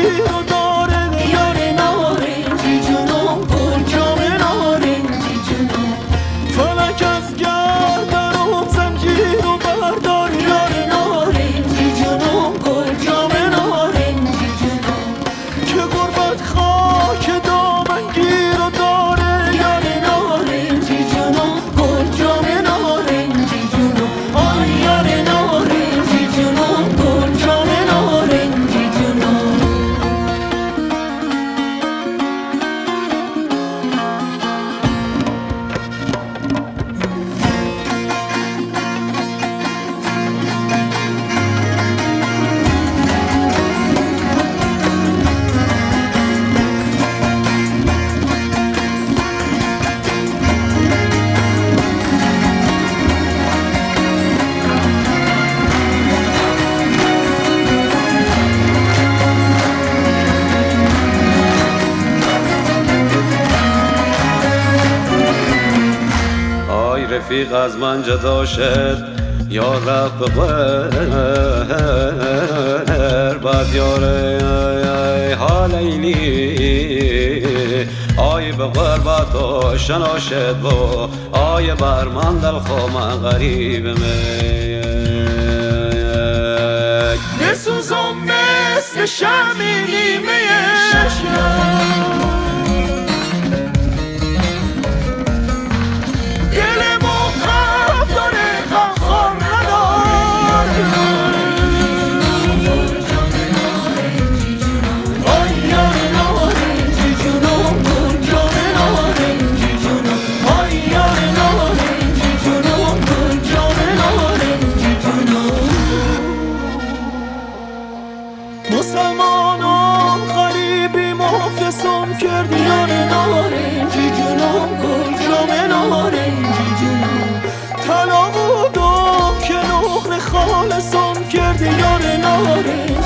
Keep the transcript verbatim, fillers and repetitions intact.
گیر و داره یار نارنجی جونم گل جام نارنجی جونم فلک از گردنم زنجیر و بردار یار نارنجی جونم گل جام نارنجی جونم که غربت خاک دامن گیر و داره یار نارنجی جونم گل جام نارنجی جونم آی یار نارنجی جونم گل جام نارنجی جونم رفیق از من جدا شد یا رفت به غیر بعد یاره ها لیلی آی به غربت و شنا شد و آی بر من دل خوما غریب می نسوزم مثل شمی نیمه شب مسلمانم غریبی مفلسم کردی یار نارنجی جونم گل جام نارنجی جونم طلا بودم که نقل خالصم کردی یار نارنجی